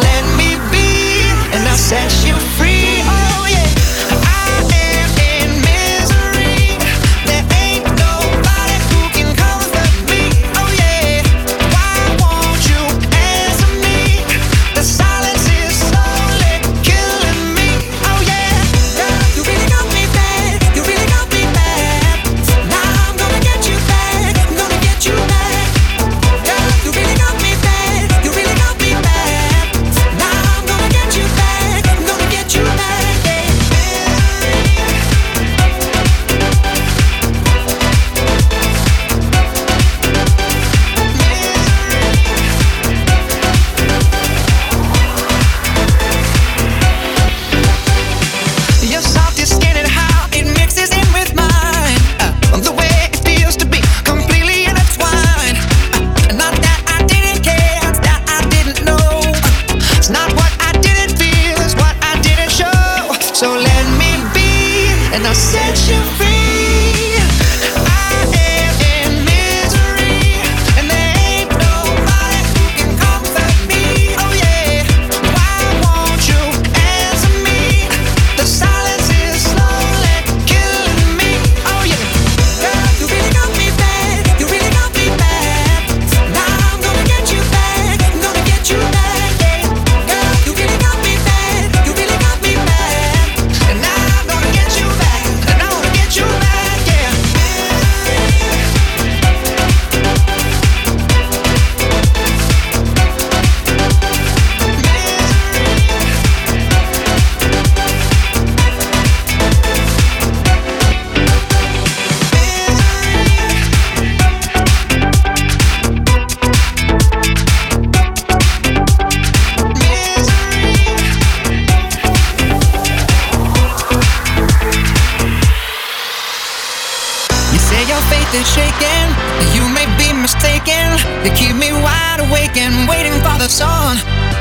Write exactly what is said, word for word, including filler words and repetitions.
let me be, and I'll set you free. Oh yeah, I am in misery. There ain't nobody who can comfort me. Oh yeah, why won't you answer me? The silence is slowly killing me. Oh yeah, girl, you really got me bad. You really got me bad. Now I'm gonna get you back. I'm gonna get you back. Girl, you really got me bad. You really got me bad. Now I'm gonna get you back. I'm gonna get you back. Yeah. Your soft skin and how it mixes in with mine. Uh, the way it feels to be completely intertwined. Uh, not that I didn't care, it's that I didn't know. Uh, it's not what I didn't feel, it's what I didn't show. So let me be, and I'll set you free. I am in misery, and there ain't nobody who can comfort me. Oh yeah, why won't you answer me? The silence is slowly killing me. Oh yeah, girl, you really got me bad. You really got me bad. Now I'm gonna get you back. I'm gonna get you back. Yeah, girl, you really got me bad. You really got me bad. And now I'm gonna get you back. And I'm gonna get you back. Yeah. You say your faith is shaken, you may be mistaken. You keep me wide awake and waiting for the sun.